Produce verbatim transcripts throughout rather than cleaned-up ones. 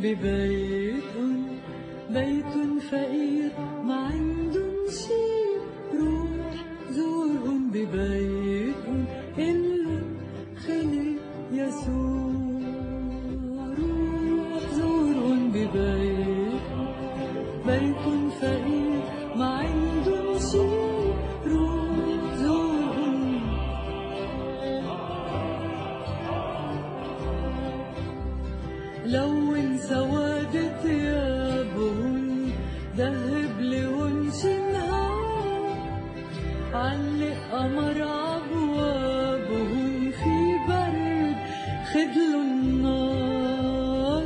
ببيت بيت فقير ما عندن شي، روح زورهم ببيت إلن خلق يسوع. روح زورهم ببيت بيت فقير ما عندن شي، روح زورهم. لون سواد ثيابهن، ذهب لهن شنهار، علق قمر أبوابهن، في برد خدلن النار.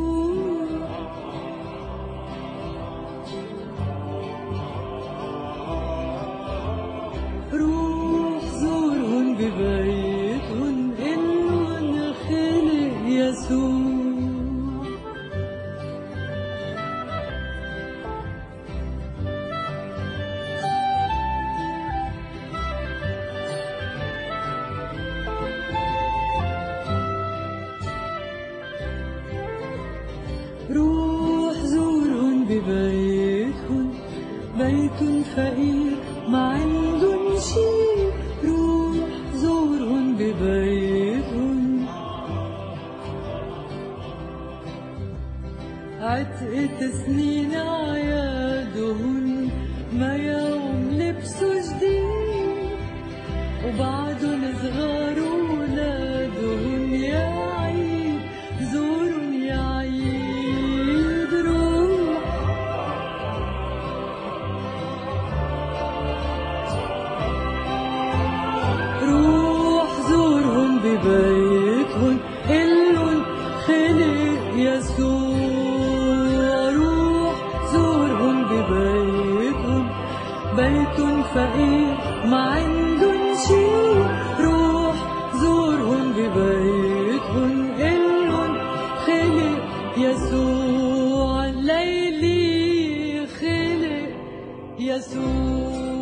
روح زورهن ببيتهن إلن خلق يسوع. روح زورهن ببيتهن بيت فقير ما عندن شي، روح زورهن ببيتهن. عتقت سنين عيادهن، ما يوم لبسوا جديد، وبعدن صغار ولادهن، يا عيد زورن يا عيد. روح روح زورهن ببيتهن إلن خلق يسوع. روح زورهن ببيتهن بيت فقير ما عندن شي، روح زورهن ببيتهن إلن خلق يسوع. ليلي خلق يسوع.